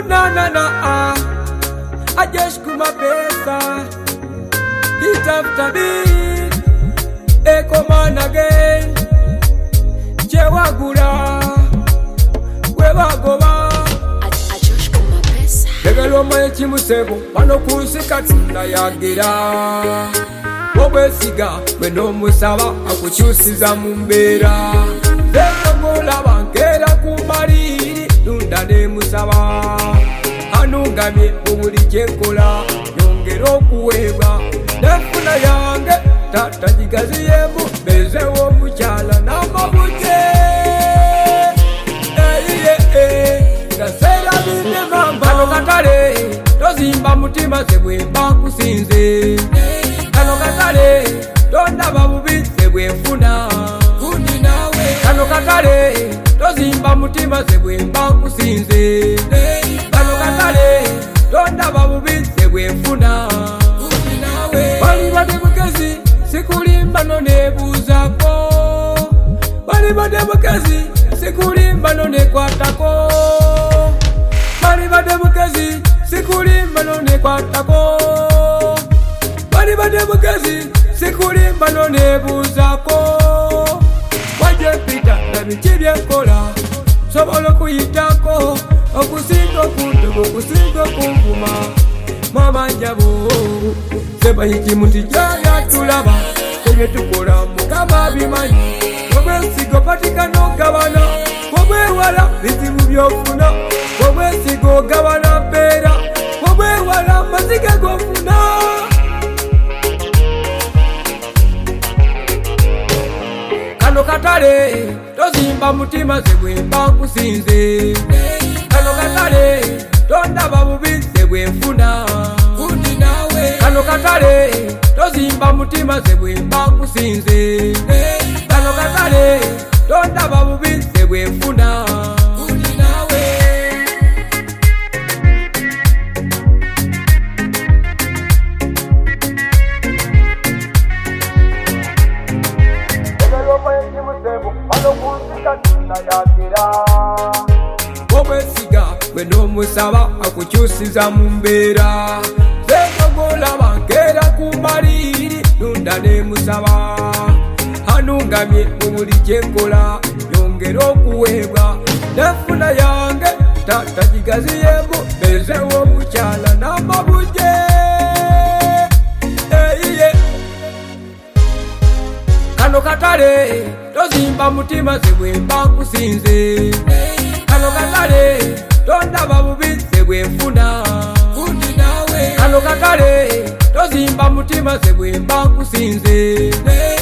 na ajesh kuma pesa hit after beat come on again chewagura webagoba ajesh kuma pesa legalo moye chimusebo pano kusika tunayagira obwesiga bweno musaba akukyusiza mu mbeera lekogola bankera kumaliri lunda ne musaba anungamye obuli kyenkola nyongera okuweebwa nefuna yange tatagigaziyemu bezewo omukyala n'amabuje gaseera binemamba kano katale tozimba mutima ze bwemba nkusinze kano katale tondaba bubi ze bwenfuna kundi nawe kano katale tozimba mutima ze bwemba nkusinze kano katale tondaba bubi ze bwenfuna kundi nawe bali bade mukezi sikulimba no nebuuzako bali bade mukezi sikulimba no nekwatako bali bade mukezi sikulimba no nekwatako bali bade mukezi sikulimba no nebuuzako waje pita na biki byenkola sobola okuyitako okusinga okuntuba okusinga okunvuma mwabanjabo sebanyi kimuti gyayatulaba ebyetukola mukama bimanyi obwesiga opatikana ogabana obwewala bizibu byofuna obwesiga ogabana mpeera obwewala maziga gofuna kano katale tozimba mutima ze bwemba nkusinze kano katale tondaba bubi ze bwenfuna kundi nawe kano katale tozimba mutima ze bwemba nkusinze kano katale tondaba bubi ze bwenfuna kundi nawe obwesiga bweno musaba akukyusiza mu mbeera zekogola bankera kumaliri lunda ne musaba anungamye obuli kyenkola nyongera okuweebwa nefuna yange tatagigaziyemu bezewo omukyala n'amabuje kano katale tozimba mutima ze bwemba nkusinze kano katale tondaba bubi ze bwenfuna kundi nawe kano katale tozimba mutima ze bwemba nkusinze